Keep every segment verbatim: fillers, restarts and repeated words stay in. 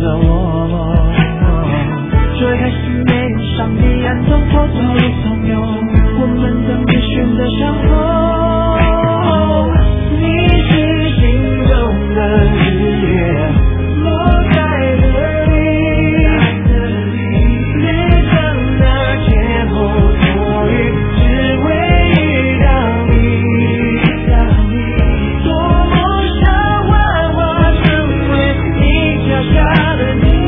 着我。最开始没有上帝暗中偷偷的怂恿，我们等着选择相逢。你是心中的日月，落在这里，旅程的前后左右，只为遇到你。多么想幻化成为你脚下的你。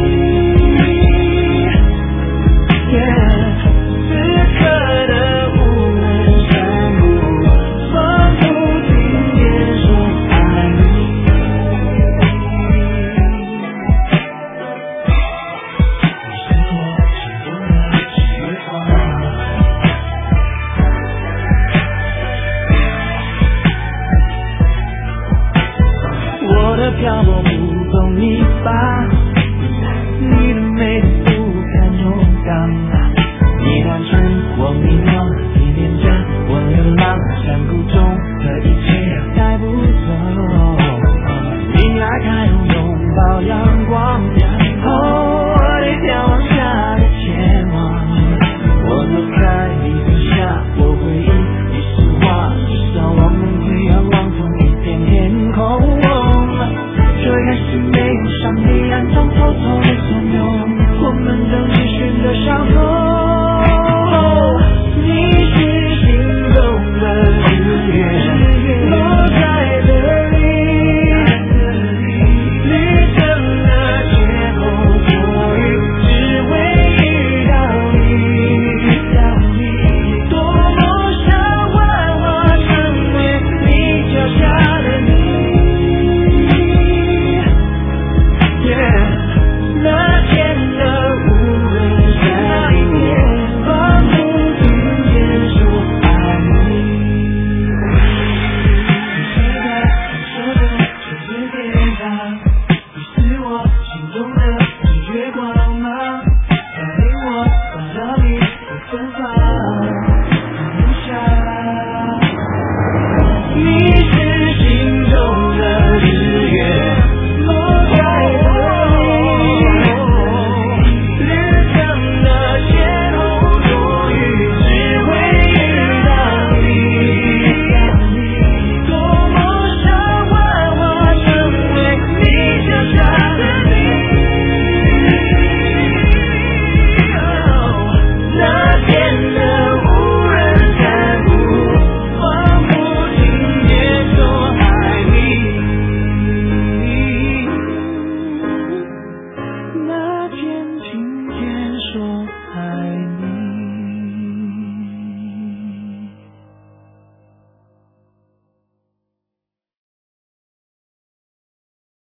漂泊不懂你吧，你的美丽不堪勇敢，你单纯我迷茫，你恋着我流浪，山谷中的一切带不走。你来开路拥抱阳光，然后我得眺望下的前往。我走开你走下我回忆你是话，至少我们会仰望同一片天空。最开始没有上帝暗中偷偷的怂恿，我们等着选择相逢。